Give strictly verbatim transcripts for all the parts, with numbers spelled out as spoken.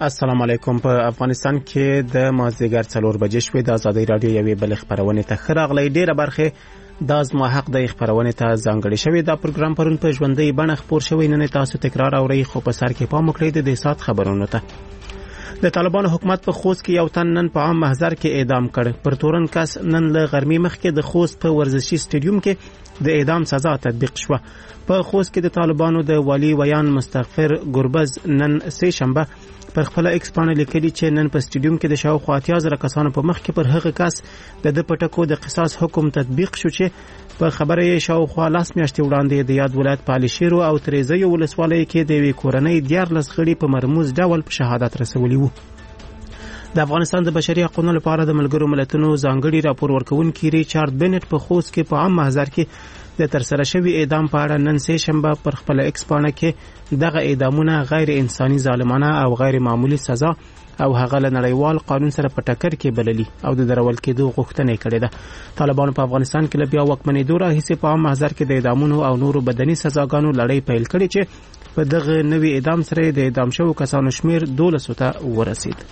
السلام علیکم. په افغانستان کې د مازدیګر څلور بجې شوې د ازادي رادیو یوې بل خبرونه ته خراغلې ډیره برخه د زما حق د خبرونه ته ځانګړې شوې. دا پروګرام پرون په ژوندۍ بڼه خبر شوی، نن تاسو تکرار اورئ، خو په سر کې پام وکړئ د دې سات خبرونه ته. د طالبانو حکومت په خوست کې یو تن نن په عام محضر کې اعدام کړ. پر تورن کس نن له غرمې مخکې د خوست په ورزشي سټیډیوم کې د اعدام سزا تطبیق شوه. په خوست کې د طالبانو د والی ویان مستغفر ګربز نن سه شنبه پر خپل ایکس باندې لیکلي چې نن په سټیډیوم کې د شاوخوا اتیا زره کسانو په مخ کې پر هغه کس د د پټکو د قصاص حکم تطبیق شو چې په خبره یې شاوخوا لاس میاشتې وړاندې د یاد ولایت په علشیرو او تریزیو ولسوالۍ کې د یوې کورنۍ دیارلس غړي په مرموز ډول په شهادت رسولي وو. د افغانستان د بشري حقوقو لپاره د ملګرو ملتونو ځانګړي راپور ورکوونکي ریچارډ بینټ په خوست کې په عام محضر کې د ترسره شوی اعدام په اړه نن سه شنبه پر خپل ایکس باندې کې دغه اعدامونه غیر انساني، ظالمانه او غیر معمولی سزا او هغه له نړیوال قانون سره په ټکر کې بللي او د درول کېدو غوښتنه کړې ده. طالبانو په افغانستان کې بیا وکمنېدو راهیسې په عام محضر کې د اعدامونو او نورو بدني سزاګانو لړۍ پیل کړې چې په دغه نوي اعدام سره د اعدام شوو کسانو شمیر دولس ته ورسید.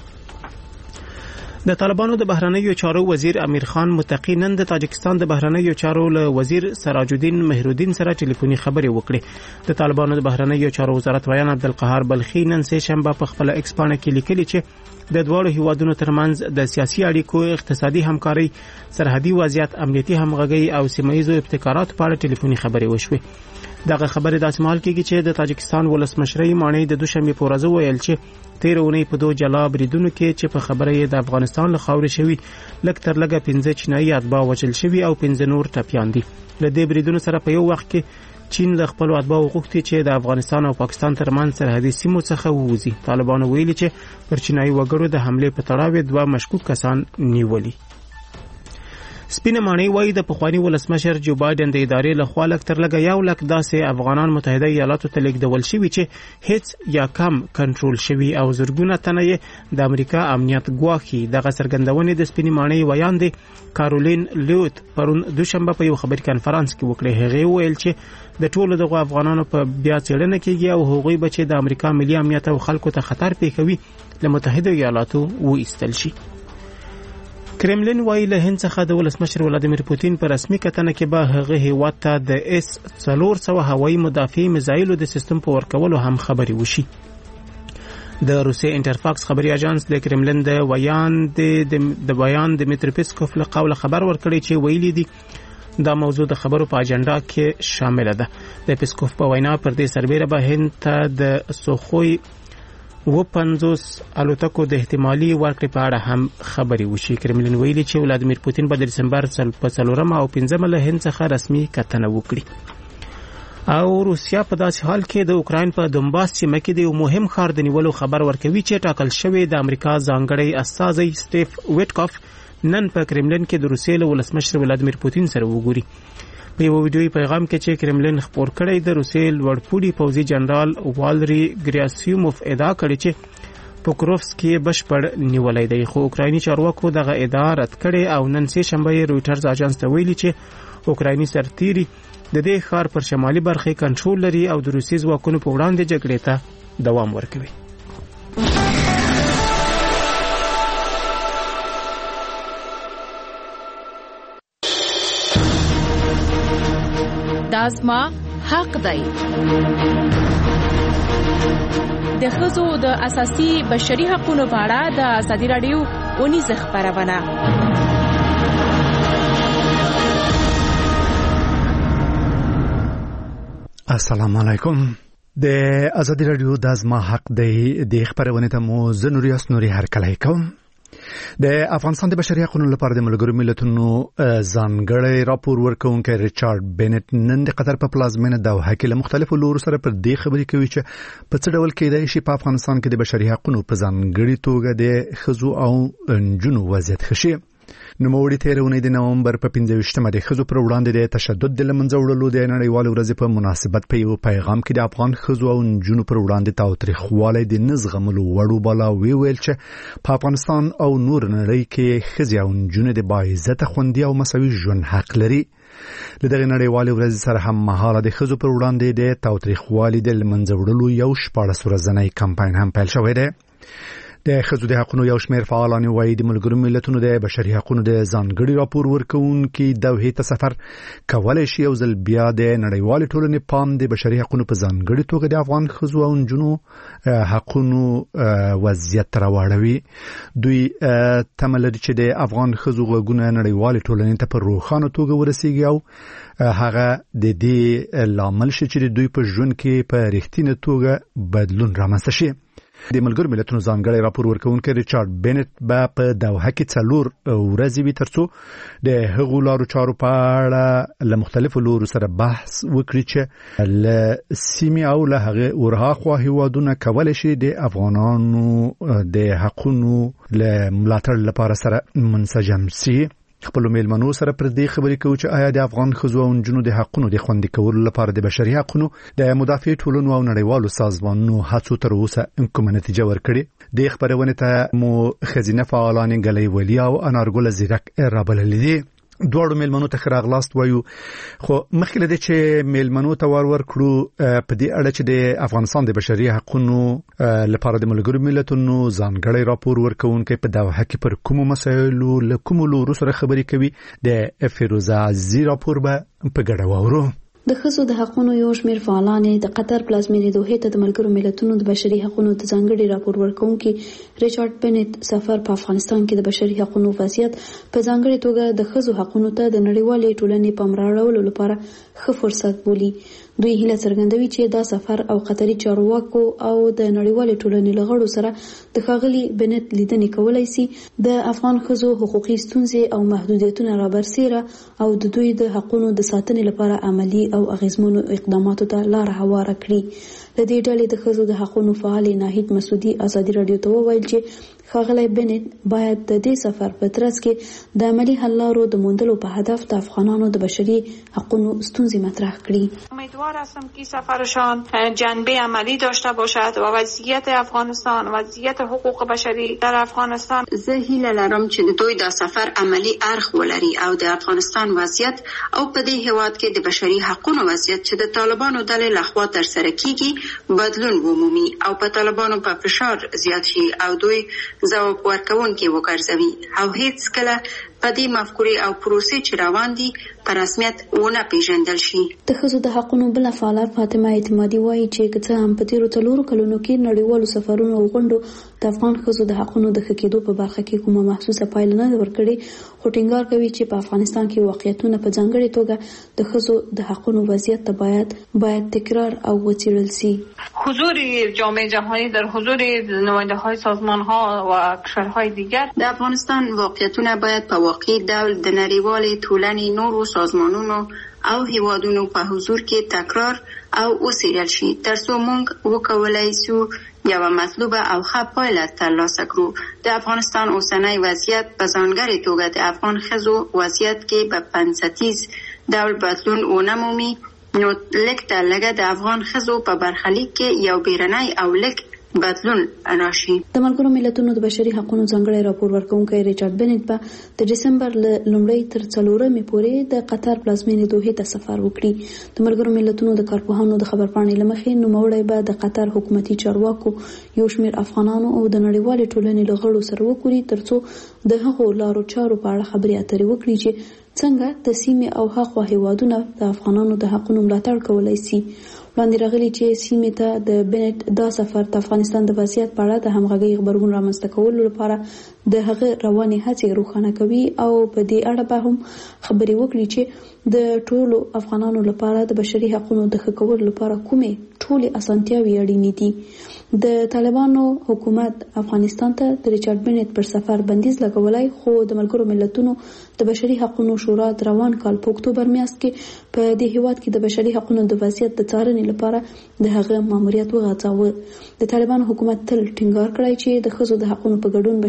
د طالبانو د بهرنیو چارو وزیر امیر خان متقی نن د تاجکستان د بهرنیو چارو له وزیر سراج الدین مهرالدین سره ټلیفوني خبرې وکړې. د طالبانو د بهرنیو چارو وزارت ویان عبدالقهار بلخی نن سه شنبه په خپل ایکس باندې کې لیکلي چې د دوه هیوادونو ترمنځ د سیاسي اړیکو، اقتصادي همکاري، سرحدي وضعیت، امنیتي همغږي او سیمه‌ییزو ابتکاراتو په اړه ټلیفوني خبرې وشوې. دغه خبره د اسمال کېږي چې د تاجکستان ولسمشرۍ مانی د دوشنبه په ورځ ویل چې تیر اونۍ په دوه جلا بریدونو کې چې په خبره یې د افغانستان له خاورې شوی لږ تر لږه پنځه چینایي اتباع وژل شوي او پنځه نور ټپیان دي. له دې بریدونو سره په یو وخت کې چین له خپل اتباعو غوښتي چې د افغانستان او پاکستان ترمنځ سرحدي سیمو څخه ووځي. طالبانو ویلي چې پر چینایي وګړو د حمله په تړاو دوه مشکوک کسان نیولي. سپینه مانی وایي د پخوانی ولسمشر جو بایدن د ادارې له خوا لک تر لګه یو لک داسې افغانان متحده ایالاتو ته لیږدول شوي چې هیڅ یا کم کنټرول شوي او زرګونه تنه یې د امریکا امنیت ګواښي. دغه څرګندونې د سپینې مانی ویان د کارولین لیوت پرون دوشنبه په یو خبري کانفرنس کې وکړې. هغه ویل چې د ټولو دغه افغانانو په بیا څېړنه کېږي او هغوی به چې د امریکا ملي امنیت او خلکو ته خطر پیښوي له متحده ایالاتو وایستل شي. کرملین وایي له هند څخه د ولسمشر ولادیمیر پوتین په رسمي کتنه کې به هغه هیواد ته د اس څلور سوه هوایي مدافع میزایلو د سیستم په ورکولو هم خبري وشي. د روسي انټرفاکس خبري اژانس د کرملین د ویان د بیان د دمیتری پیسکوف له قوله خبر ورکړی چې ویلي دي دا موضوع د خبرو په اجنډا کې شامل ده. د پیسکوف په وینا پر دې سربېره به هند ته د سوخوي و پنځوس الوتکو د احتمالي ورکړې په اړه هم خبري وشي. کرملین ویلي چې ولادیمیر پوتین په دسمبر په څلورمه او پنځمه له هند څخه رسمي کتنه وکړي. او روسیا په داسې حال کې د اوکراین په دونباس سیمه کې د یو مهم ښار د نیولو خبر ورکوي چې ټاکل شوی د امریکا ځانګړی استازی سټیف ویټکاف نن په کرملین کې د روسیې له ولسمشر ولادیمیر پوتین سره وګوري. په یو ویډیوي پیغام کې چې کرملین خبر کړی د روسیې لوړپوړي پوځي جنرال والری ګریاسیوموف ادعا کړې چې پوکروفسکی بشپړ نیولای دی، خو اوکرایني چارواکو دغه ادعا رد کړې او نن سه شنبه رويټرز اژانس ته ویلي چې اوکرایني سرتیري د دې ښار پر شمالي برخه کنټرول لري او د روسي ځواکونو په وړاندې جګړې ته دوام ورکوي. دازما حق دی. د ښځو د اساسي بشري حقوقو په اړه د ازادي رادیو ونیزه خبرونه. السلام علیکم. د ازادي رادیو دازما حق دی د خبرونه ته مو زنوریاس نوري هر کله کوم. د افغانستان د بشري حقوقو لپاره د ملګرو ملتونو ځانګړی راپور ورکوونکی ریچارډ بینټ نن د قطر په پلازمینه دوحه کې له مختلفو لورو سره پر دې خبرې کوي چې په څه ډول کېدای شي په افغانستان کې د بشري حقوقو په ځانګړي توګه د ښځو او نجونو وضعیت ښه شي. نوموړي تیرونې د نومبر په پنځه ویشتمه د ښځو پر وړاندې د تشدد د لمنځه وړلو د نړیوالې ورځې په مناسبت په یو پیغام کې د افغان ښځو او نجونو پر وړاندې تاوتریخوالی د نه زغملو وړ وباله ویل چې په افغانستان او نور نړۍ کې ښځې او نجونې د باعزته خوندي او مساوي ژوند حق لري. له دغه نړیوالې ورځې سره هم مهاله د ښځو پر وړاندې د تاوتریخوالي د لمنځه وړلو یو شپاړس ورځنی کمپاین هم پیل شوی دی. د ښځو د حقوقو یو شمېر فعالان وايي د ملګرو ملتونو د بشري حقوقو د ځانګړي راپور ورکوونکي دوحې ته سفر کولای شي یو ځل بیا د نړیوال ټولنې پام د بشري حقوقو په ځانګړي توګه د افغان ښځو او نجونو حقوقو وضعیت راوړوي. دوی تمه لري چې د افغان ښځو غوږونه نړیوال ټولنې ته په روښانه توګه ورسیږي او هغه د دې لامل شي چې دوی په ژوند کې په رښتینې توګه بدلون رامنځته شي. د ملګرو ملتونو ځانګړي راپور ورکوونکی ریچارډ بینټ به په دوحه کې څلور ورځې وي ترڅو د هغو لارو چارو په اړه له مختلفو لورو سره بحث وکړي چې له سیمې او له هغه ورهاخوا هیوادونه کولی شي د افغانانو د حقونو له ملاتړ لپاره سره منسجم شي. خپل میلمنو سره پر دې خبرې کوي چې آیا د افغان ښځو او نجونو د حقونو د خوندي کولو لپاره د بشري حقوقو د مدافع ټولنو او نړیوالو سازمانونو هڅو تر اوسه کومه نتیجه ورکړي. د خبرونه ته مو خزینه فعالان ګلې ولی او انارګل زیرک رابللې دي. دوړو میلمنو ته خراغلاست وایو خو مخکې لدی چې میلمنو ته ور ورکړو په دې اړه چې د افغانستان د بشري حقوقو لپاره د ملګرو ملتونو ځانګړي راپور ورکوونکی په دوحه کې پر کومو مسایلو له کومو لورو سره خبرې کوي. د فیروزه عزیزی راپور به په ګډه واورو. د ښځو د حقوقو یو شمېر فعالان د قطر پلازمېنې دوحې ته د ملګرو ملتونو د بشري حقوقو د ځانګړي راپور ورکوونکي ریچارډ بینټ سفر په افغانستان کې د بشري حقوقو وضعیت په ځانګړي توګه د ښځو حقوقو ته د نړیوالې ټولنې پام راوړلو لپاره ښه فرصت بولي. دوی هیله څرګندوي چې دا سفر او قطري چارواکو او د نړیوالې ټولنې له غړو سره د ښاغلي بینټ لیدنې کولای شي د افغان ښځو حقوقي ستونزې او محدودیتونه رابرسیره او د دوی د حقوقو د ساتنې لپاره عملی او اغیزمنو اقداماتو ته لار هواره کړي. د دې ډلې د ښځو د حقوقو فعال ناهید مسعودي ازادي رادیو ته وویل چې ښاغلی بینټ باید د دې سفر په ترڅ کې د عملی حل لارو د موندلو په هدف د افغانانو د بشري حقوقو ستونزې مطرح کړي. امیدوار هستم که سفرشان جنبه عملی داشته باشد و وضعیت افغانستان وضعیت حقوق بشری در افغانستان. زه هیله لرم چې دوی دا سفر عملی اړخ ولري او د افغانستان وضعیت او په دې هیواد کې د بشري حقوقو وضعیت چې د طالبانو ډلې لخوا تر سره کیږي بدلون ومومي او په طالبانو په فشار زیات شي او دوی ځواب ورکوونکي وګرځوي او هیڅ کله په دې مفکورې او پروسې چې روان دي په رسمیت ونه پیژندل شي. د ښځو د حقوقو بل فعاله فاطمه اعتمادي وایي چې که څه هم په تیرو څلورو کلونو کې نړیوالو سفرونو او غونډو د افغان ښځو د حقوقو د ښه کېدو په برخه کې کومه محسوسه پایله نه ورکړي، خو ټینګار کوي چې په افغانستان کې واقعیتونه په ځانګړې توګه د ښځو د حقوقو وضعیت ته باید باید تکرار او وڅېړل شي. حضور جامعه جهانی در حضور نماینده‌های سازمان‌ها و کشورهای دیگر د افغانستان واقعیتونه باید په واقعي ډول د نړیوالې ټولنې نورو سازمانونو او هیوادونو په حضور کې تکرار او وڅېړل شي ترڅو موږ وکولای شو یوه مطلوبه او ښه پایله ترلاسه کړو. د افغانستان اوسنی وضعیت په ځانګړې توګه د افغان ښځو وضعیت کې په بنسټیز ډول بدلون ونه مومي، نو لږ تر لږه د افغان ښځو په برخلیک کې یو بیرنی او لږ بدلون راشي. د ملګرو ملتونو د بشري حقوقو ځانګړي راپور ورکوونکی ریچارډ بینټ په د ډسمبر له لومړۍ تر څلورمې پورې د قطر پلازمېنې دوحې ته سفر وکړي. د ملګرو ملتونو د کارپوهانو د خبرپاڼې له مخې نوموړی به د قطر حکومتي چارواکو یو شمېر افغانانو او د نړیوالې ټولنې له غړو سره وګوري ترڅو د هغو لارو چارو په اړه خبرې اترې وکړي چې څنګه د سیمې او هاخوا هیوادونه د افغانانو د حقوقو ملاتړ کولی شي. وړاندې راغلي چې سیمې ته د بینټ دا سفر د افغانستان د وضعیت په اړه د همغږۍ غبرګون رامنځته کولو لپاره د هغه روانې هڅې روښانه کوي او په دې اړه به هم خبرې وکړي چې د ټولو افغانانو لپاره د بشري حقوقو د ښه کولو لپاره کومې ټولې اسانتیاوې اړینې دي. د طالبانو حکومت افغانستان ته د ریچارډ بینټ پر سفر بندیز لګولای، خو د ملګرو ملتونو د بشري حقوقو شورا د روان کال په اکتوبر میاشت کې په دې هیواد کې د بشري حقوقو د وضعیت د څارنې لپاره د هغه ماموریت وغځاوه. د طالبانو حکومت تل ټینګار کړی چې د ښځو د حقوقو په ګډون بشري حقوق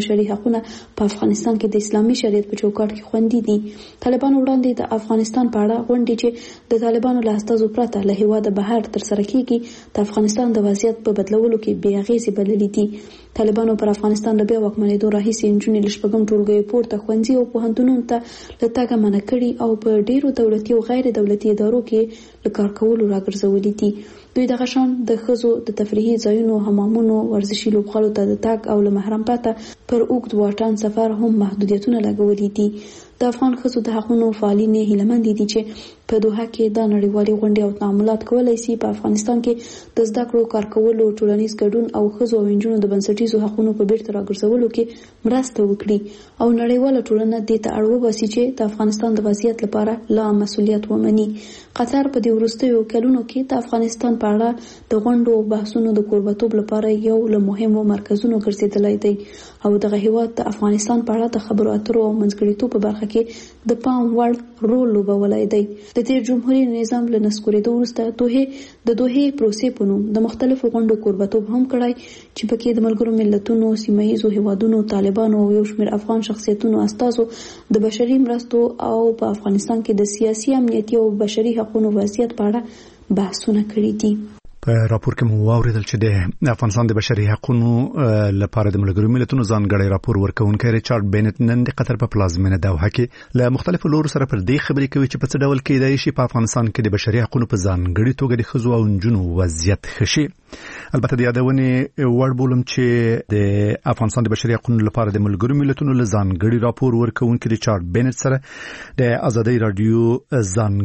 حقونه په افغانستان کې د اسلامي شریعت په چوکاټ کې خوندي دي. طالبانو وړاندې د افغانستان په اړه غونډې چې د طالبانو له استازو پرته له هیواده بهر تر سره کیږي د افغانستان د وضعیت په بدلولو کې بې اغېزې بللې دي. طالبانو پر افغانستان له بیا واکمنېدو راهیسې نجونې له شپږم ټولګیو پورته ښوونځي او پوهنتونونو ته له تګه منع کړي او په ډېرو دولتي او غیر دولتي ادارو کې له کار کولو راګرځولي دي. دوی دغه شان د ښځو د تفریحي ځایونو، حمامونو، ورزشي لوبغالو ته د تګ او له محرم پرته پر اوږد واټن سفر هم محدودیتونه لګولي دي. د افغان ښځو د حقونو فعالین هیلهمند دي چې په دوحه کې د نړیوالې غونډې او تعاملات کولای شي په افغانستان کې د زده کړو، کار کولو، ټولنیز ګډون او ښځو او نجونو د بنسټیزو حقونو په بیرته راګرځولو کې مرسته وکړي او نړیواله ټولنه دې ته اړ وباسي چې د افغانستان د وضعیت لپاره لا مسؤلیت ومني. قطر په دې وروستیو کلونو کې د افغانستان په اړه د غونډو او بحثونو د کوربتوب لپاره یو له مهمو مرکزونو ګرځېدلی دی او دغه هیواد د افغانستان په اړه د خبرو اترو او منځګړیتوب په برخه کې د پام وړ رول لوبولی دی. د تیر جمهوریت نظام له نسکورېدو وروسته دوحې د دوحې پروسې په نوم د مختلفو غونډو کوربتوب هم کړی چې پکې د ملګرو ملتونو، سیمه ییزو هیوادونو، طالبانو او یو شمېر افغان شخصیتونو استازو د بشري مرستو او په افغانستان کې د سیاسي، امنیتي او بشري حقوقو وضعیت په اړه بحثونه کړي دي. په راپور کې مو واوریدل چې د افغانستان د بشري حقوقو لپاره د ملګرو ملتونو ځانګړی راپور ورکوونکی ریچارډ بینټ نن د قطر په پلازمینه دوحه کې له مختلفو لورو سره پر دې خبرې کوي چې په څه ډول کېدای شي په افغانستان کې د بشري حقوقو په ځانګړي توګه د ښځو او نجونو وضعیت ښه شي. البته د یادونې وړ بولم چې د افغانستان د بشري حقوقو لپاره د ملګرو ملتونو له ځانګړي راپور ورکوونکي ریچارډ بینټ سره د ازادي رادیو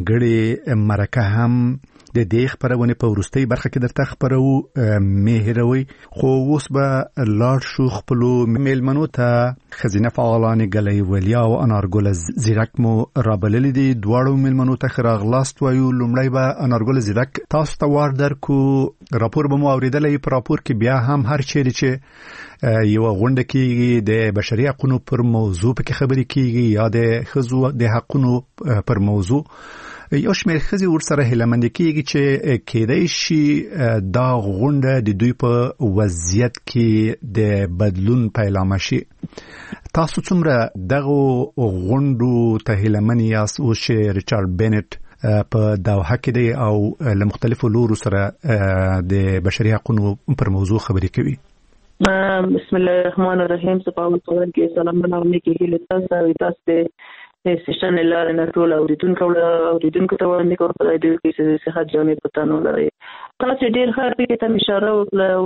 ځانګړي مرکه هم د دې خبرونه په ورستۍ برخه کې درته خبرو مهروي. خو اوس به لاړ شو خپل میلمنو ته. خزینه فعالان ګلې ولیا او انارګل زیرک مو رابللې دي. دواړو میلمنو ته خراغلاست وایو. لومړی به انارګل زیرک تاسو ته وار درکو. راپور به مو اوریدلې. په راپور کې بیا هم هر چیرې چې یو غونډه کې د بشري حقوقو پر موضوع په خبرې کیږي یا د ښځو د حقوقو پر موضوع یو شمېر ښځې ورسره هیلهمند کېږي چې کېدای شي دا غونډه د دوی په وضعیت کې د بدلون پیلامه شي. تاسو څومره دغه غونډو ته هیلهمند یاست اوس چې ریچارډ بینټ په دوحه کې دی او له مختلفو لورو سره د بشري حقوقو پر موضوع خبرې کوي؟ بسم الله الرحمن الرحیم. سپاوت پوهن کې سلامونه او نیکی هیله تاسو تاسو سیشن لاره نه ټول اوریدونکو اوریدونکو ته وړاندې کوم په دې کې چې صحت جامې پتانو لري. تاسو ډېر ښه په ته اشاره وکړه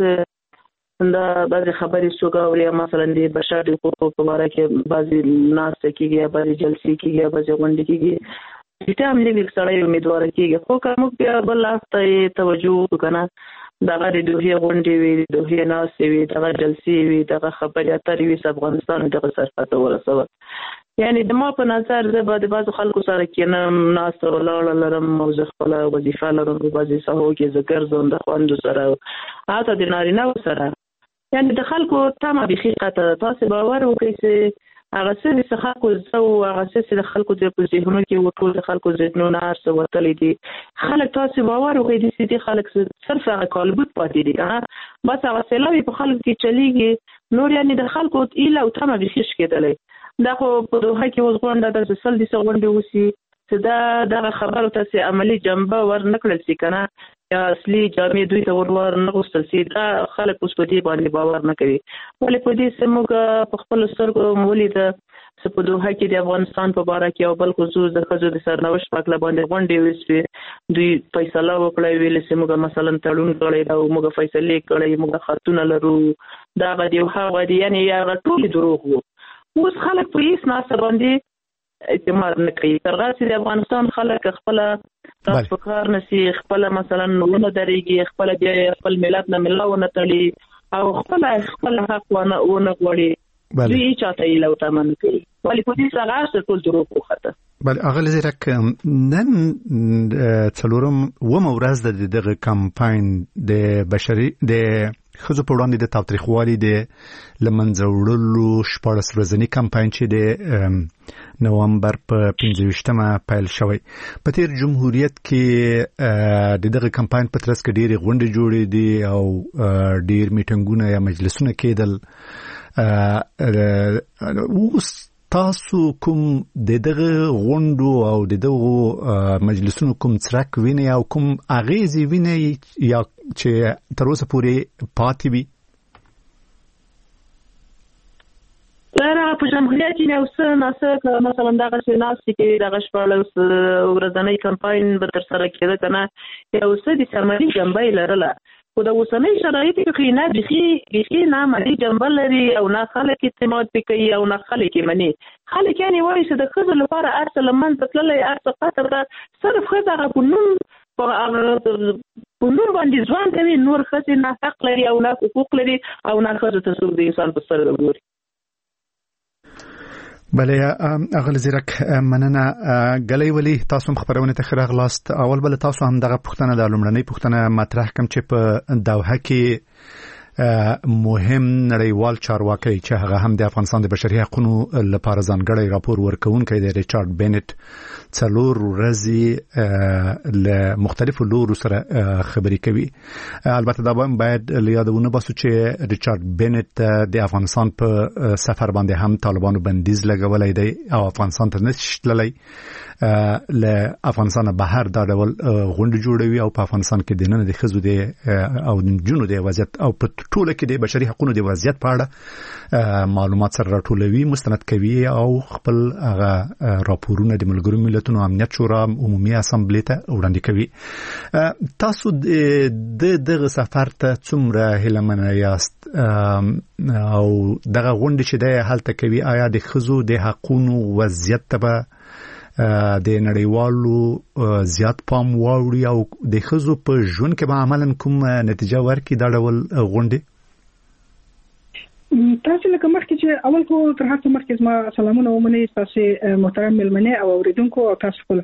وخت دا بعض خبرې سوګاوري مثلا د بشري حقوقو په اړه کې بعضی ناس کېږي، بعضی جلسې کېږي، بعضی غونډې کېږي. دې هم لږ سړی امیدوار کېږي. خو کوم بیا بل لاستې توجه وکنه دغه د دوحې غونډې وي، د دوحې ناستې وي، دغه جلسې وي، دغه خبرې اترې وي، افغانستان دغه سرحد ورسوه. یعنی د ما په نظر زه به د بعضو خلکو سره کېنم، ناسته ولاړه لرم او زه خپله وظیفه لرم په بعضې ساحو کې زه ګرځم د خویندو سره حتی د نارینهو سره. یعنی د خلکو تمه بیخي قطعه. تاسې باور وکړئ چې هغه څه د خلکو زه او هغه څه د خلکو په ذهنونو کې و ټول د خلکو ذهنونه هر څه وتلی دي. خلک تاسې باور وکړئ داسې دي خلک صرف هغه کالبوت پاتې دي که بس هغه سیلاوي په خلکو کې چلیږي. نور یعنې د خلکو ایله او تمه بیخي شکېدلی. دا خو په دوحه کې اوس غونډه ده چې سل دسه غونډې وسي چې دا دغه خبرو ته عملي جنبه ور نه کړل شي که نه یا اصلي جامې دوی ته ور ور نه غوښتل شي. دا خلک اوس په دې باندې باور نه کوي. ولې په دې څه موږ په خپلو سترګو مو ولیده چې په دوحه کې د افغانستان په باره کې او بل خصوص د ښځو د سرنوشت په هکله باندې غونډې وسوې. دوی فیصله وکړه ویلې چې موږ مثلا تړون کړی ده او موږ فیصلې کړی، موږ خطونه لرو، دغه دی او هغه دی. یعنې هغه ټولې دروغ وو. اوس خلک په هیڅ ناسته باندې اعتماد نه کوي. تر هغه چې د افغانستان خلک خپله تاسو په کار نه سي، خپله مثلا ونه درېږي، خپله بیا خپل ملت نه ملا ونه تړي او خپله خپل حق ونه غواړي. دوی چاته یې لو تمه نه کوي. ولې په دې سره هر څه ټول دروغ وخته. بله اغلی زیرک نن څلورم اوومه ورځ ده د دغه کمپاین د بشري د ښځو په وړاندې د تاوتریخوالي د له منځه وړلو شپاړس ورځني کمپاین چې د نومبر په پنځه ویشتمه پیل شوی. په تیر جمهوریت کې د دغه کمپاین په ترڅ کې ډېرې غونډې جوړې دي او ډېر میټینګونه یا مجلسونه کېدل. اوس تاسو کوم د دغه غونډو او د دغه مجلسونو کوم څرک ویني او کوم اغیزي ویني یا چې تر اوسه پورې پاتې وي؟ لاره په جمهوریت کې نو څه ناسه مثلا دغه څه ناسې کې دغه شپږ ورځنی کمپاین به تر سره کېده کنه یو څه د سرمایي جنبه لرله خو د اوسنۍ شرایطو کې نه بخي بخي نه مالي جنبه لري او نه خلک اعتماد کوي او نه خلک مني خلک یعنی وایي چې د خزو لپاره ارسل من تطلل ارسل قطر صرف خزه غونم په نور باندې ځوان کوي نور خزه نه حق لري او نه حقوق لري او نه خزه تصور د انسان په سر وګوري. بله اغل زیرک مننه غلی ولی تاسو خبرونه ته خراغ لاست اول بل تاسو هم دغه پښتنه د لومړنۍ پښتنه مطرح کوم چې په دوحه کې مهم نړیوال چارواکي چې هغه هم د افغانستان د بشري حقوقو لپاره ځانګړی راپور ورکوونکی دی ریچارډ بینټ څلور ورځې له مختلفو لورو سره خبرې کوي. البته دا باید یادونه باسو چې ریچارډ بینټ د افغانستان په سفر باندې هم طالبانو بندیز لګولای دی او افغانستان ته نشټللی له افغانستان بهر دا ډول غونډه جوړوي او په افغانستان کې د نن د خزو د او د جنونو د وضعیت او په ټوله کې د بشري حقوقو د وضعیت په اړه معلومات سره راټولوي مستند کوي او خپل هغه راپورونه د ملګرو ملتونو امنیت شورا عمومي اسامبلې ته وړاندې کوي. تاسو د دغه سفر ته څومره هیلمن یاست او دغه غونډه چې د هلته کوي آیا د خزو د حقوقو وضعیت ته د نړیوالو زیات پام واوړي او د خزو په ژوند کې به عملاً کوم نتیجه ورکړي دا ډول غونډې؟ تاسو لکه مخکې چې اول کو تر هغه مخکې ما سلامونه ومنئ تاسو محترم ملمنه او اوریدونکو او تاسو خپل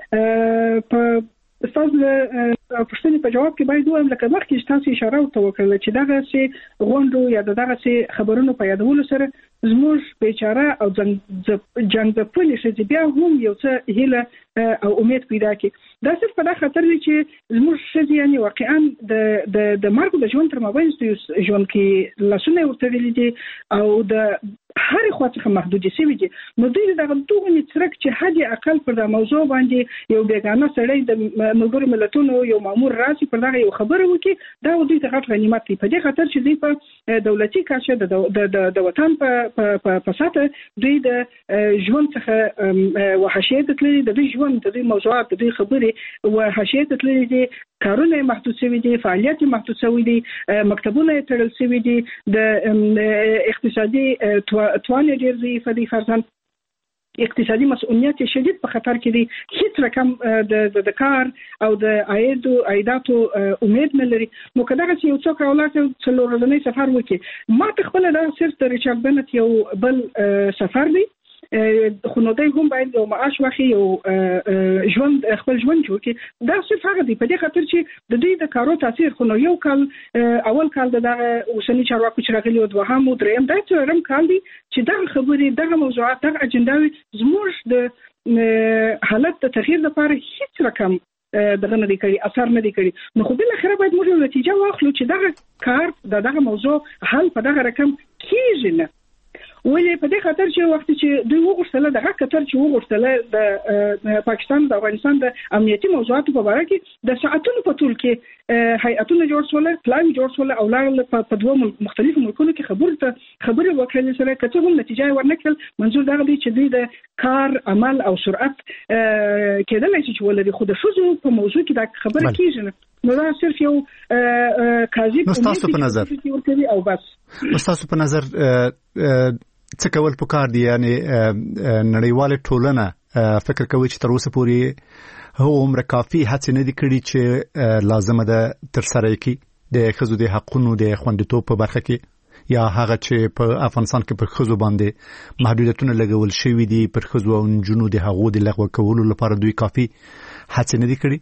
په تاسو پښتني په جواب کې باید وایم لکه مخکې تاسو اشاره وکړه چې دغه سي غونډو یا دغه سي خبرونو په یادولو سره زموږ بیچاره او جنگ جنگ د پولیس چې بیا هم یو څه هیله او امید پیدا کړي. دا صرف په خاطر دی چې زموږ شې یعنی واقعا د د د مرګ د ژوند تر مابین ژوند کې لاسونه ورته ویلي دي او د هر خوا څخه محدودي شوی دي. نو دوی دغه دوه نترک چې حد اقل پر د موضوع باندې یو بیگانه سړی د ملګرو ملتونو یو مامور راځي پر دغه یو خبره وکړي دا دوی ته غټ غنیمت دی. په دې خاطر چې دوی په دولتي کاشه د د وطن په په فساده دوی د ژوند څخه وحشیت تللی د دوی ژوند د دوی موضوعات د دوی خبرې وحشیت تللی دي کارونه محدود شوی دي فعالیت محدود شوی دي مکتبونه تړل شوی دي د اقتصادي توان ډیر ضعیف دي فرضاً اقتصادي مسؤلیت شدید په خطر کې دي هیڅ رقم د د کار او د عاید او عایداتو امید نه لري. نو کله چې یو څوک راولات څلور ورځې سفر وکړي ما ته خپل دا صرف د ریچارډ بنت یو بل سفر دی خو نو دوی هم باید یو معاش واخلي یو ژوند خپل ژوند جوړ کړي. دا څه فرق دی په دې خاطر چې د دوی د کارو تاثیر خو نو یو کال اول کال دغه اوسنی چارواکو چې راغلي او دوهم او دریم دا څلورم کال دی چې دغه خبرې دغه موضوعات دغه اجنداوي زموږ د حالت د تغییر لپاره هیڅ رقم دغه نه دی کوي اثر نه دی کوي. نو خو بل اخر باید موږ نتیجه واخلو چې دغه کار دغه موضوع حل په دغه رقم کیږي نه ولې په دې خاطر چې وخت چې دوی وغوښتل دغه کتر چې وغوښتل د پاکستان د افغانستان د امنیتي موضوعاتو په اړه کې د ساعتونو په ټول کې هیئتونه جوړ شول پلان جوړ شول او لا په دوه مختلفو ملکونو کې خبرې ته خبرې وکړل سره کته هم نتیجه ورنکړل. منظور دا دی چې دوی د کار عمل او سرعت کېدل چې ولري خو د شوزو په موضوع کې دا خبره کیږي نه. نو دا صرف یو کاذب مستاسو په نظر او بس مستاسو په نظر څه کول پکار دي یعنی نړیواله ټولنه فکر کوي چې تر اوسه پورې هو عمر کافي هڅه نه دي کړې چې لازمه ده تر سره کې د خزو د حقوقو د خوندیتوب په برخه کې یا هغه چې په افغانستان کې پر خزو باندې محدودیتونه لګول شوی دي پر خزو او جنونو د حقوقو د لغوه کولو لپاره دوی کافي هڅه نه دي کړې.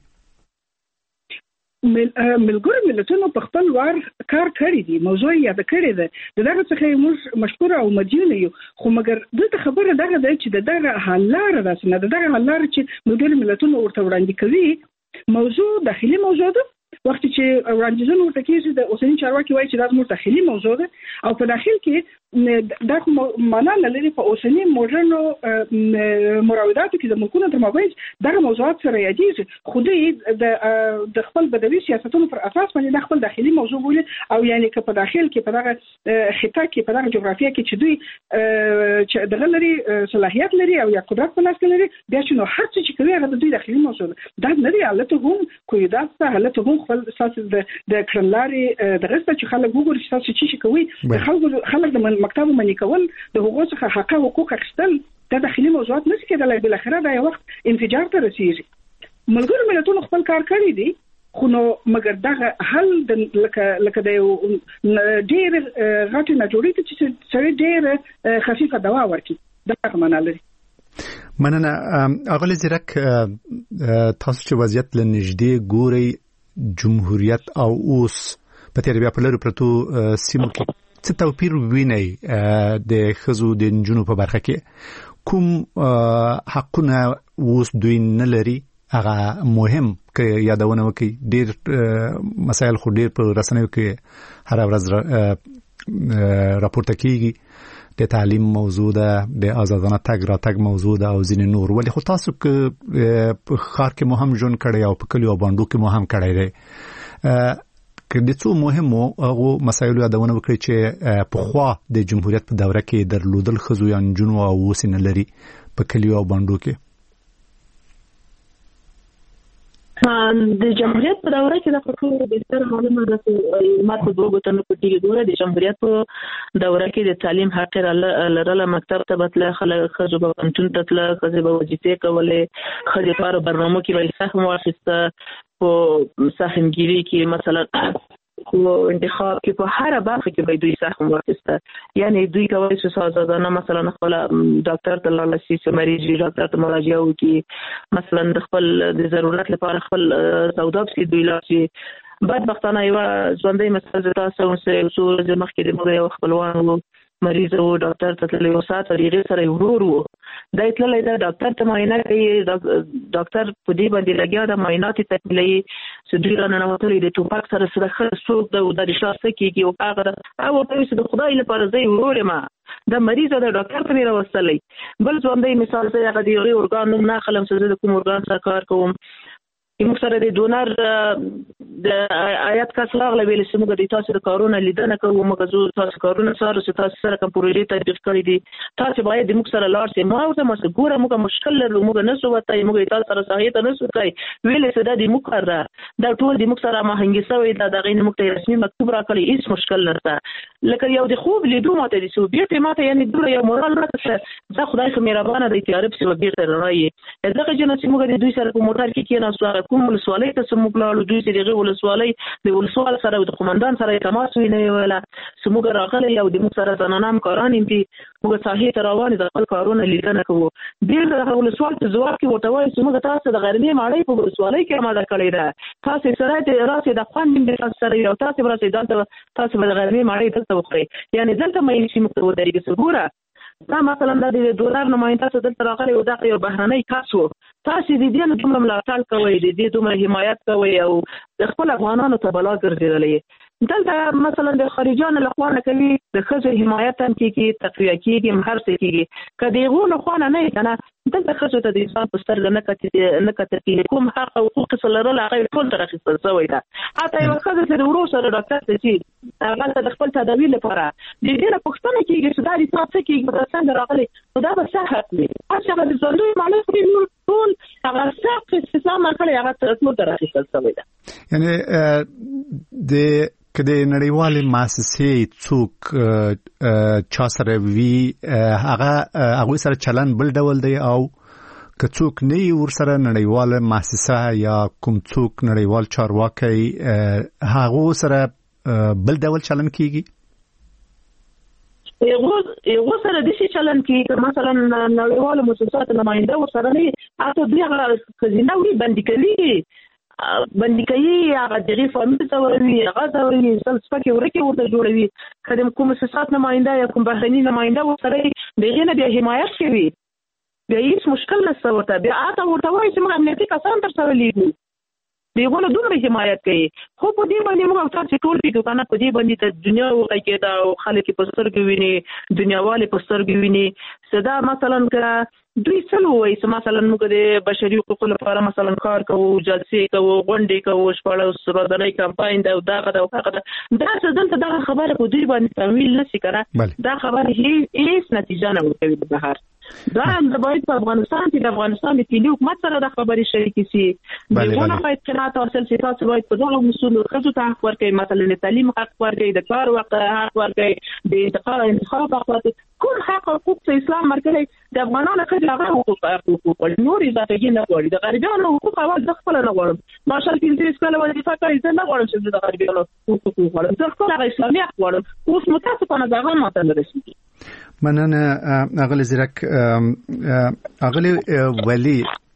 ملګرو ملتونو په خپل وار کار کړی دی موضوع یاد کړی ده دغه څخه موږ مشکور او مدیون یو خو مګر دغه خبره دغه ده چې دغه حل لار راسنه دغه حل لار چې ملګرو ملتونو ورته وړاندې کوي موضوع داخلي موضوع ده وخت چې وړاندیزونه ورته کیږي د اوسنی چارواکي وایي چې دا زموږ داخلي موضوع ده او په داخل کې دا معنا نه لري په اوسنی موډرنو مراوداتو کې د ملکونو تر مابین دغه موضوعات سره یادېږي خو د د خپل بدوي سیاستونو پر اساس باندې د خپل داخلي موضوع بولي او یعنی که په داخل کې په دغه خطه کې په دغه جغرافیه کې چې دوی چې دغه لري صلاحیت لري او یا قدرت په لاس کې لري بیا چې نو هر څه چې کوي هغه د دوی داخلي موضوع ده دا نه دی حالت هم کوي دا حالت هم خپل اساس د د کړنلاري دغه چې خلک وګوري چې تاسو چې کوي خلک خلک د مکتب منی کول د حقوقو څخه حق او حقوق اخیستل د داخلي موضوعات نشي کېدلای بل اخره دا یو وخت انفجار ته رسیږي ملګرو ملتونو خپل کار کړی دی خو نو مګر دغه حل د لکه لکه د ډېر غټ نه جوړی چې سړی ډېر خفيفه دوا ورکړي دا معنا لري. مننه اغلی زیرک تاسو چې وضعیت لنږدې ګوري جمهوریت او اوس په تیر بیا په لرو پرتو سیمو کې څه توپیر ویني د خزو د نجونو په برخه کې کوم حقونه اوس دوی نه لري هغه مهم کې یادونه وکي ډیر مسایل خو ډیر په رسنیو کې هر ورځ راپورته کیږي د تعلیم موضوع ده د آزادانه تګ را تګ موضوع ده او ځینې نور ولی خو تاسو که په ښار کې مو هم ژوند کړی او په کلیو او بانډو کې مو هم کړی دی که د څو مهمو هغو مسایلو یادونه وکړئ چې پخوا د جمهوریت په دوره کې درلودل ښځو یا نجونو او اوس یې نه لري په کلیو او بانډو کې د جمهوریت په دوره کې د خلکو د ستر معلومه ده ماته دوه تنو پټي ګوره د جمهوریت په دوره کې د تعلیم حق لرله مکتب ته بتله خلک خځو په پنټون ته تله خځې به وظیفې کولې خځې لپاره برنامه کې به سهم واخیسته په سهمګیري کې مثلا کو انتخاب کې په هر برخه کې به دوی سهم واخیسته یعنی دوی کوي چې آزادانه مثلا خپل ډاکټر ته لاړ شي چې مریض ډاکټر ته مراجعه وکړي مثلا د خپل د ضرورت لپاره خپل سودا په دوی لاړ شي بدبختانه یو ژوندۍ مسله تاسو سره څو ورځې مخکې د موږ یو خپلوان مریض او ډاکټر ته تللی و ساعت ورېږې سره ورور و دا تللی دا ډاکټر ته معاینه کوي ډاکټر په دې باندې لګیا د معاینات یې تکمیلوي چې دوی راننوتلی د ټوپک سره سره ښه څوک ده او دا د شا څه کېږي او هغه ده هغه ورته وایي چې د خدای لپاره زه یې ورور یم دا مریض د ډاکټر ته مې راوستلی بل ژوندی مثال زه هغه د هغې ارګان نوم نه اخلم چې زه د کوم ارګان سره کار کوم موږ سره د ډونر د آیات کس راغله ویل چې موږ د تاسو د کارونه لیدنه کوو موږ زو تاسو کارونه سره چې تاسو سره کوم پروژې تطبیق کړی دي تاسو باید د موږ سره لاړ شئ ما ورته مې ګوره موږ مشکل لرو موږ نه سو وتای موږ تاسو سره صحیح نه سو کوي ویل چې د دې موږ را دا ټول د موږ سره ما هنګي سوې دا دغه نه موږ ته رسمي مکتوب راکړي هیڅ مشکل نشته لکه یو د خوب لیدو ماته دي سو بیا ماته یعنی دوی یو مورال راکړه دا خدای خو مهربانه دی چې عرب څه بیر تر راي دغه جنس موږ د دوی سره په موټر کې کې نه سو کوم ولسوالۍ ته سموږ لاړو دوی چې دغه ولسوالۍ د ولسوال سره د قومندان سره تماس ویني ولا سموږ راغلي یو د موږ سره زنانام کاران دي موږ صحیح روان د خپل کارونه لیدنه کوو ډیر د ولسوال ته ځواب کې ورته وایي چې موږ تاسو د غرمې ماړی په ولسوالۍ کې آماده کړی ده تاسو سره د راسي د خوان د تاسو سره یو تاسو براسي دلته تاسو د غرمې ماړی دلته وخوري یعنی دلته مې شي موږ ته ودرېږي ګوره دا مثلا د ډالر نماینده څه دلته راغلي او دا یو بهرنۍ کس و تاسو د دې نه دومره ملاتړ کوئ د دې دومره حمایت کوئ او د خپل افغانانو ته بلا ګرځېدلې دلته مثلا د خارجانو له خوا نه کوي د ښځو حمایت هم کېږي تقویه کېږي هر څه کېږي که د هغو له خوا نه نه وي که نه دلته ښځو ته د انسان په سترګه نه کتل کېږي کوم حق او حقوق څه لرل هغه یې ټول تر اخیستل شوی ده حتی یوه ښځه چې د ورور سره ډاکټر ته ځي هغه د خپل تداوي لپاره د دې نه پوښتنه کېږي چې دا د تا څه کېږي دا څنګه راغلی نو دا به څه حق وي هر چې هغه د ژوندیو مالی خوري نور ټول هغه څه استثمار کړی هغه ټول تر اخیستل شوی ده یعنې د که د نړیوالې مؤسسې څوک چا سره وي هغه هغوی سره چلن بل ډول دی او که څوک نه وي ورسره نړیواله مؤسسه یا کوم څوک نړیوال چارواکی هغو سره بل ډول چلن کیږي یو سره د شي چلن کیږي مثلا نړیواله مؤسسات نماینده ورسره نه اته دوی هغه خزینه وي بندي کوي بندي کوي هغه دغه فارمې ته وروي هغه ته وروي سل سپکې ورکې ورته جوړوي که کوم مؤسسات نماینده یا کوم بهرني نماینده ورسره دغې نه بیا حمایت کوي بیا هیڅ مشکل نشته ورته بیا هغه ورته وایي چې موږ امنیتي کسان در سره لیږو دیغه دومره حمایت کوي خو په دې باندې موږ تاسو ټول پیګو کنه په دې باندې ته دنیا وایي کې دا خلک په سترګې ویني دنیاواله په سترګې ویني صدا مثلا که دوی څلو وایي مثلا موږ د بشري حقوقو لپاره مثلا کار کوو جلسې کوو غونډې کوو شپږ سرودنۍ کمپاین دا دغه دغه دا څه دلته دا خبره په دوی باندې تمویل نشي کړه دا خبره هیڅ نتیجه نه ورکوي د بهر دا د باید په افغانستان کې د افغانستان د ملي حکومت سره د خبرې شریکې سي دغه باید قناعت حاصل شي تاسو باید په دغه مسؤل خزو ته حق ورکړي مثلا د تعلیم حق ورکړي د کار وخت حق ورکړي د انتقال انتخاب حق ورکړي کوم حق حقوق چې اسلام ورکړي د افغانانو خځې هغه حقوق حقوق نور اضافه نه غواړي د غریبانو حقوق اول د خپل نه غواړم ماشال کې د اسلام وظیفه کوي زه نه غواړم چې د غریبانو حقوق غواړم زه خپل اسلامي حق غواړم اوس متاسفانه دغه ماته نه رسیدي مننه اغلی زیرک اغلی ولی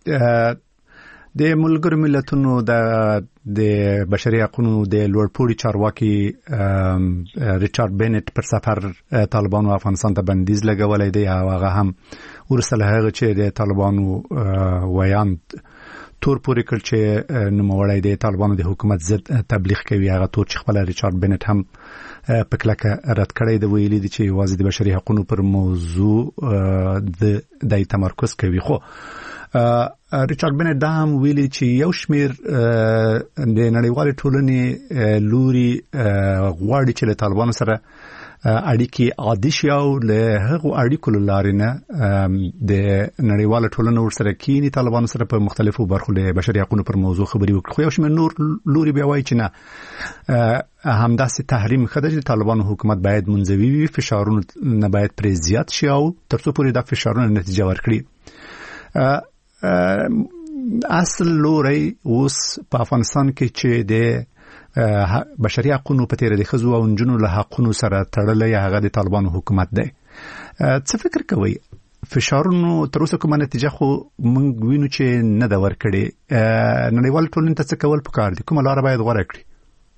د ملګرو ملتونو د د بشري حقوقو د لوړپوړي چارواکي ریچارډ بینټ پر سفر طالبانو افغانستان ته بندیز لګولای دی او هغه هم ورسره هغه چې د طالبانو ویاند تور پورې کړ چې نوموړی د طالبانو د حکومت ضد تبلیغ کوي هغه تور چې خپل ریچارډ بینټ هم په کلکه رد کړی دی ویلي دی چې واځي د بشري حقوقو پر موضوع د دای تمرکز کوي خو ریچارډ بینټ دا هم ویلي چې یو شمیر د نړیوال ټولنې لوري غواړي چې له طالبانو سره اړیکې عادي شي او له هغو اړیکو لارې نه د نړیوال ټولنې ورسره کینی طالبانو سره په مختلفو برخو له بشري حقوقو پر موضوع خبري وکړي خو یو شمیر نور لوري بیا وایي چې نه همداسې تحریم خدای چې طالبانو حکومت باید منځوي وي فشارونه نه باید پرې زیات شي او ترڅو پورې دا فشارونه نتیجه ورکړي اصل لوري اوس په افغانستان کې چې د بشري حقوقو په تیر د خزو او جنونو له حقوقو سره تړلې هغه د طالبانو حکومت دی څه فکر کوي فشارونو تر اوسه کومه نتیجه خو موږ وینو چې نه دا ورکړي نړیوال ټولنې ته څه کول پکار دي کومه لار باید غوړه کړي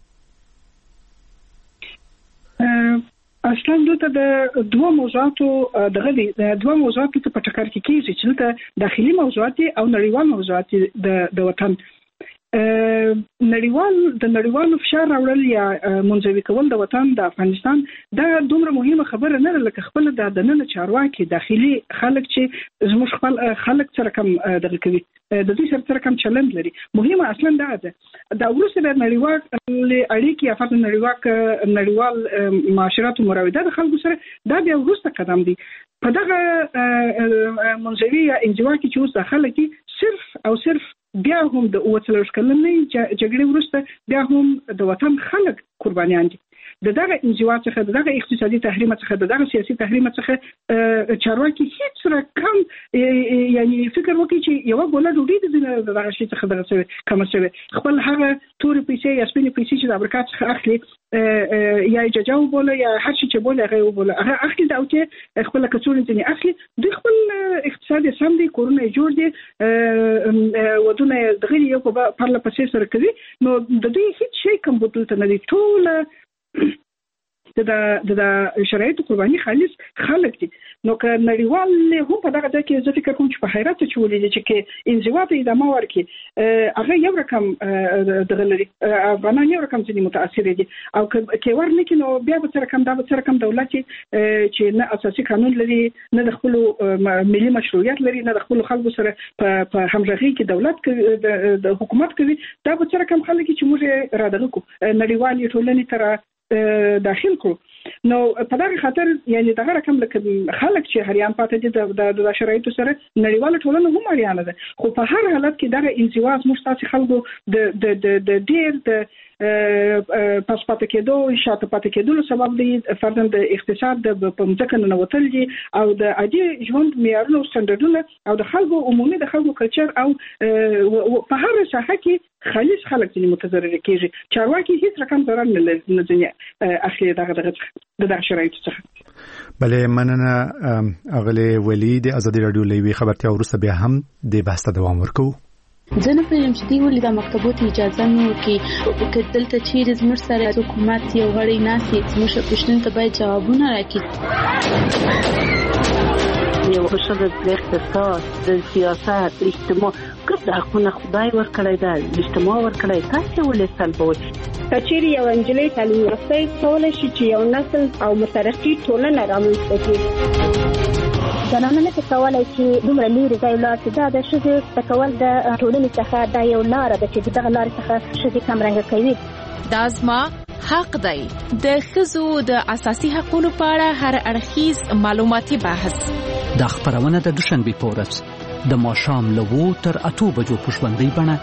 اصلا دلته د دوه موضوعاتو دغه دي د دوه موضوعاتو په ټکر کې کیږي چې دلته داخلي موضوعات او نړیوال موضوعات د د وطن نړیوال د نړیوالو فشار راوړل یا منځوي کول د وطن د افغانستان دا دومره مهمه خبره نه ده لکه خپل د دننه چارواکي داخلي خلک چې زموږ خپل خلک سره کوم دغه کوي د دې سره کوم چلند لري مهمه اصلا دا ده دا ورسره د نړیوال اړیکې یا فرض نړیوال نړیوال معاشرات او مراودات د خلکو سره دا بیا ورسته قدم دي په دغه منځوي یا انزوا کې چې اوس داخله کې صرف او صرف بیا هم د اوڅلور کلنې جګړې ورسته بیا هم د وطن خلک قربانيان دي د دغه انزوا څخه د دغه اقتصادي تحریم څخه د دغه سیاسي تحریم څخه چارواکي هیڅ رقم یعنی فکر وکړي چې یو ګوله ډوډۍ د دغه شي څخه دغه څه کوم څه خپل هغه توري پیسې یا سپینې پیسې چې د امریکا څخه اخلي یا ججاو بوله یا هر څه چې بوله هغه بوله هغه اخلي دا او چې خپل کڅوړې ځنی اخلي د خپل اقتصادي سم دي کورونه جوړ دي ودونه دغه یو په پرله پسې سره کوي نو د دې هیڅ شي کوم بدل ته نه دي ټول د د شرایطو قرباني خالص خلک دي نو که نړیوال هم په دغه ځکه چې فکر کوم چې په حیرت چې ولې چې کې انزوا ته ادامه ورکړي هغه یو رقم دغه لري افغانان یو رقم چې متاثر دي او کې ورنه کې نو بیا به سره کم دا به سره کم دولت چې نه اساسي قانون لري نه د خپل ملي مشروعیت لري نه د خپل خلکو سره په همغږي کې دولت د حکومت کوي دا به سره کم خلک چې موږ را دغه کو نړیوال ټولنې تر داخل کو نو په دغه خاطر یعنی دغه رقم لکه خلک چې هریان پاتې دي د شرایطو سره نړیواله ټولنه هم اړینه ده خو په هر حالت کې دغه انزوا موږ تاسو خلکو د د د ډیر د پاس پاتې کېدو شاته پاتې کېدو سبب دی فرضاً د اقتصاد د پمځکه نه وتل دي او د عادي ژوند معیارونو سټنډرډونه او د خلکو عمومي د خلکو کلچر او په هر ساحه کې خالص خلک چې متضرر کیږي چارواکي هیڅ رقم ضرر نه لري اخلي دغه دغه د دغه شرایطو څخه بلې مننه اغلی ولی د ازادي رادیو لوي خبرتیا ورسته بیا هم د بحث ته دوام ورکو زه نه پوهیږم چې دوی ولې د مکتبو ته اجازه نه ورکوي که دلته چیرې زموږ سره حکومت یو غړی ناست وي زموږ پوښتنو ته باید ځوابونه راکړي یو ښځه د اقتصاد د سیاست اجتماع ګډ حقونه خدای ورکړی دا اجتماع ورکړی تاسو ولې سلبوي کچېرې یو انجلۍ تعلیم یافته کولای شي چې یو نسل او مترقي ټولنه رامنځته کړي زنانه نه کولای چې دومره لرې ځای ولاړ شي دا د ښځې تکول د ټولنې څخه دا یو لاره ده چې دغه لارې څخه ښځې کمرنګه کوي دا زما حق دی د ښځو د اساسي حقوقو په اړه هر اړخیز معلوماتي بحث دا خبرونه د دوشنبه په ورځ د ماښام له اوه تر اته بجو په ژوندۍ بڼه